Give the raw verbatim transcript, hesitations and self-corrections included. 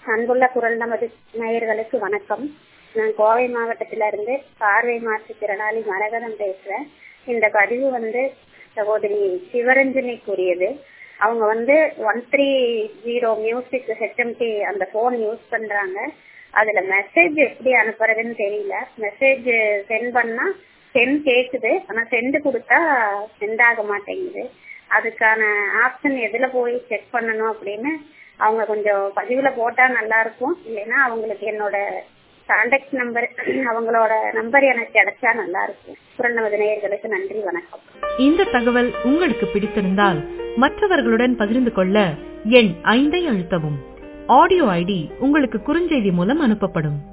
அன்புள்ள குரல் நமது நேயர்களுக்கு வணக்கம். நான் கோவை மாவட்டத்தில இருந்து பார்வை மாற்றுத்திறனாளி மரகதம் பேசுறேன். இந்த பதிவு வந்து சகோதரி சிவரஞ்சனி கூறியது. அவங்க வந்து one three zero music H M D அந்த போன் யூஸ் பண்றாங்க. அதுல மெசேஜ் எப்படி அனுப்புறதுன்னு தெரியல. மெசேஜ் சென்ட் பண்ணா சென்ட் கேக்குது, ஆனா சென்ட் கொடுத்தா சென்ட் ஆக மாட்டேங்குது. அதுக்கான ஆப்ஷன் எதுல போய் செக் பண்ணணும் அப்படின்னு அவங்க கொஞ்சம் பதிவுல போட்டா நல்லா இருக்கும். இல்லைன்னா அவங்களுக்கு என்னோட கான்டாக்ட் நம்பர் அவங்களோட நம்பர் எனக்கு கிடைச்சா நல்லா இருக்கும். குரல் நமது நேயர்களுக்கு நன்றி, வணக்கம். இந்த தகவல் உங்களுக்கு பிடித்திருந்தால் மற்றவர்களுடன் பகிர்ந்து கொள்ள எண் ஐந்தை அழுத்தவும். ஆடியோ ஐடி உங்களுக்கு குறுஞ்செய்தி மூலம் அனுப்பப்படும்.